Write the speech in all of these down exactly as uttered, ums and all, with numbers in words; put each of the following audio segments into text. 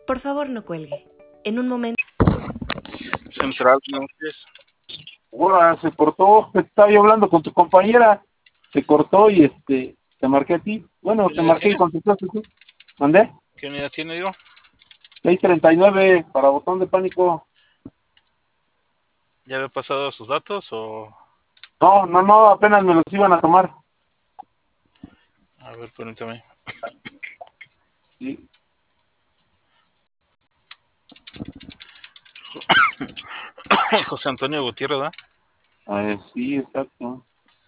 Por favor, no cuelgue. En un momento... Central, entonces. Hola, se cortó. Estaba yo hablando con tu compañera. Se cortó y este te marqué a ti. Bueno, ¿Qué te unidad marqué y tiene? contestaste tú. ¿Mandé? ¿Qué unidad tiene, digo? seis treinta y nueve para botón de pánico. ¿Ya había pasado sus datos o...? No, no, no, apenas me los iban a tomar. A ver, permítame. Sí. José Antonio Gutiérrez, ¿verdad? A ver, sí, exacto.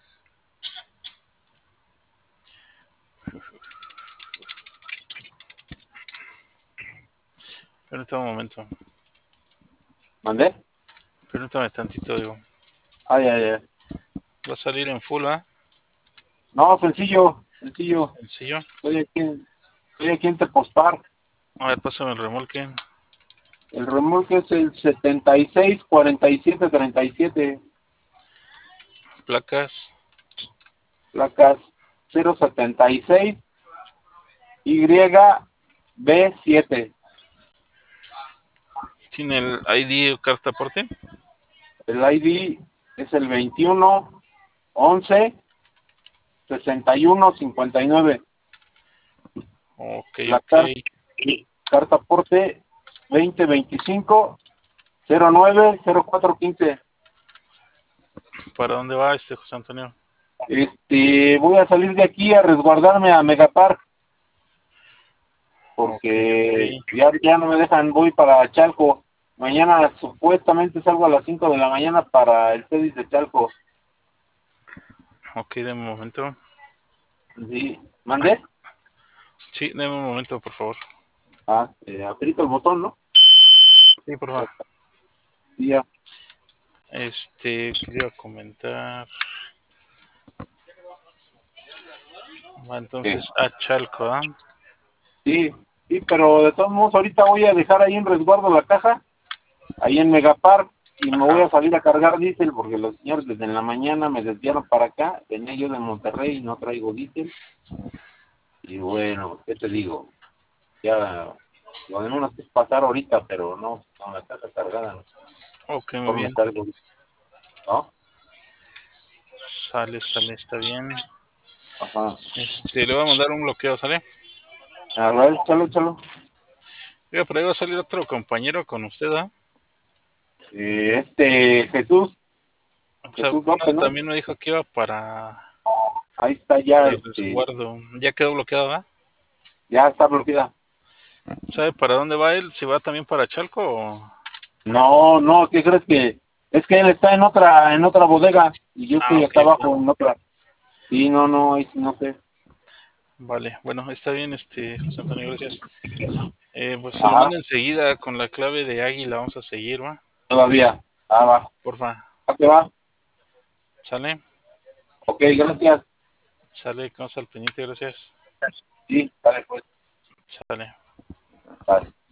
Permítame un momento. ¿Mandé? Permítame tantito, digo. Ay, ay, ay. Va a salir en full, ¿verdad? No, sencillo, sencillo. Sencillo. Estoy aquí, en- estoy aquí en Tepospar. A ver, pásame el remolque. El remolque es el setenta y seis cuarenta y siete treinta y siete. Placas. Placas cero setenta y seis Y B siete. ¿Tiene el I D o carta aporte? El I D es el veintiuno once sesenta y uno cincuenta y nueve. Ok, La ok. car carta aporte veinte veinticinco cero nueve cero cuatro quince. ¿Para dónde va este José Antonio? Este, voy a salir de aquí a resguardarme a Megapark porque Ok, ya, ya no me dejan, voy para Chalco. Mañana supuestamente salgo a las cinco de la mañana para el CEDIS de Chalco. ok, deme un momento. Sí, ¿mandé? Sí, deme un momento, por favor. Ah, eh, aprieto el botón, ¿no? Sí, por favor. Sí, ya. Este, quería comentar. Va ¿Qué? entonces a Chalco, ¿ah? Sí, sí, pero de todos modos ahorita voy a dejar ahí en resguardo la caja, ahí en Megapark, y me voy Ajá. a salir a cargar diésel porque los señores desde la mañana me desviaron para acá, venía yo de Monterrey y no traigo diésel. Y bueno, ¿qué te digo? Ya lo de menos es pasar ahorita, pero no, con la caja cargada, no. Ok, muy Mejor me bien. salgo, ¿no? Sale, sale, está bien. Ajá. Este, le voy a mandar un bloqueo, ¿sale? A ver, échalo, échalo. Oiga, por ahí va a salir otro compañero con usted, ¿ah? Eh, este, Jesús, O sea, Jesús bueno, López, ¿no? también me dijo que iba para, Ahí está ya, para el este, resguardo. Ya quedó bloqueado, ¿ah? ya está bloqueada. ¿Sabe para dónde va él? ¿Si va también para Chalco o...? No, no, ¿qué crees que? Es que él está en otra, en otra bodega y yo Ah, estoy ok, acá ok. abajo en otra. Sí, no, no, ahí sí no sé. Vale, bueno, está bien, este, José Antonio, gracias. Eh, pues se lo Ajá, mando enseguida con la clave de Águila, vamos a seguir, ¿va? todavía. Ah, va. Porfa, ¿A qué va? ¿sale? Ok, gracias. Sale, quedamos al pendiente, gracias. Sí, dale pues. Sale. Bye.